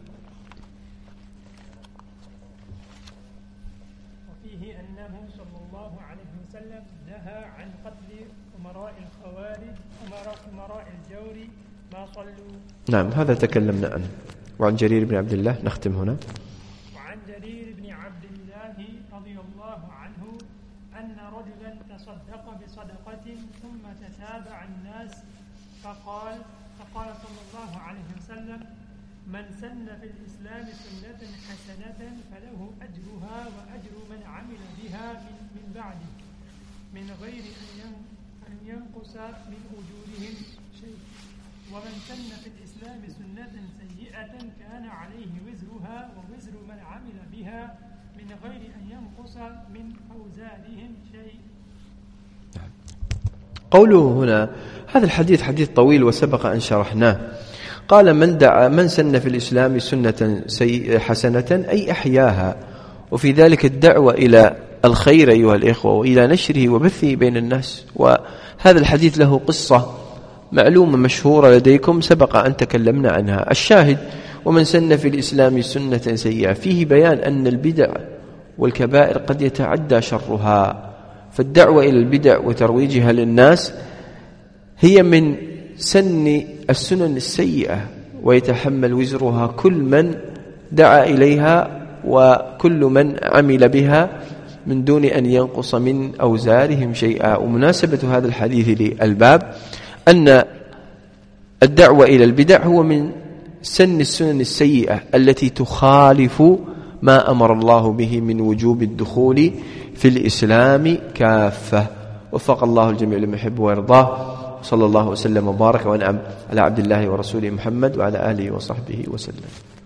وفيه أنه صلى الله عليه وسلم نهى عن قتل أمراء الخوارج أمراء الجور ما صلوا. نعم، هذا تكلمنا عنه. وعن جرير بن عبد الله، نختم هنا. وعن جرير بن عبد الله رضي الله عنه أن رجلا تصدق بصدقة ثم تتابع الناس فقال صلى الله عليه وسلم: من سن في الإسلام سنة حسنة فله أجرها وأجر من عمل بها من بعده من غير أن ينقص من أجورهم شيء، ومن سن في الإسلام سنة سيئة كان عليه وزرها ووزر من عمل بها من غير أن ينقص من أوزارهم شيء. قوله هنا هذا الحديث حديث طويل وسبق أن شرحناه. قال: من سن في الإسلام سنة حسنة أي أحياها، وفي ذلك الدعوة إلى الخير أيها الإخوة وإلى نشره وبثه بين الناس. وهذا الحديث له قصة معلومة مشهورة لديكم سبق أن تكلمنا عنها. الشاهد: ومن سن في الإسلام سنة سيئة، فيه بيان أن البدع والكبائر قد يتعدى شرها، فالدعوة إلى البدع وترويجها للناس هي من سن السنن السيئة، ويتحمل وزرها كل من دعا إليها وكل من عمل بها من دون أن ينقص من أوزارهم شيئا. ومناسبة هذا الحديث للباب أن الدعوة إلى البدع هو من سن السنن السيئة التي تخالف ما أمر الله به من وجوب الدخول في الإسلام كافة. وفق الله الجميع لما يحب ويرضاه، صلى الله وسلم وبارك وأنعم على عبد الله ورسوله محمد وعلى آله وصحبه وسلم.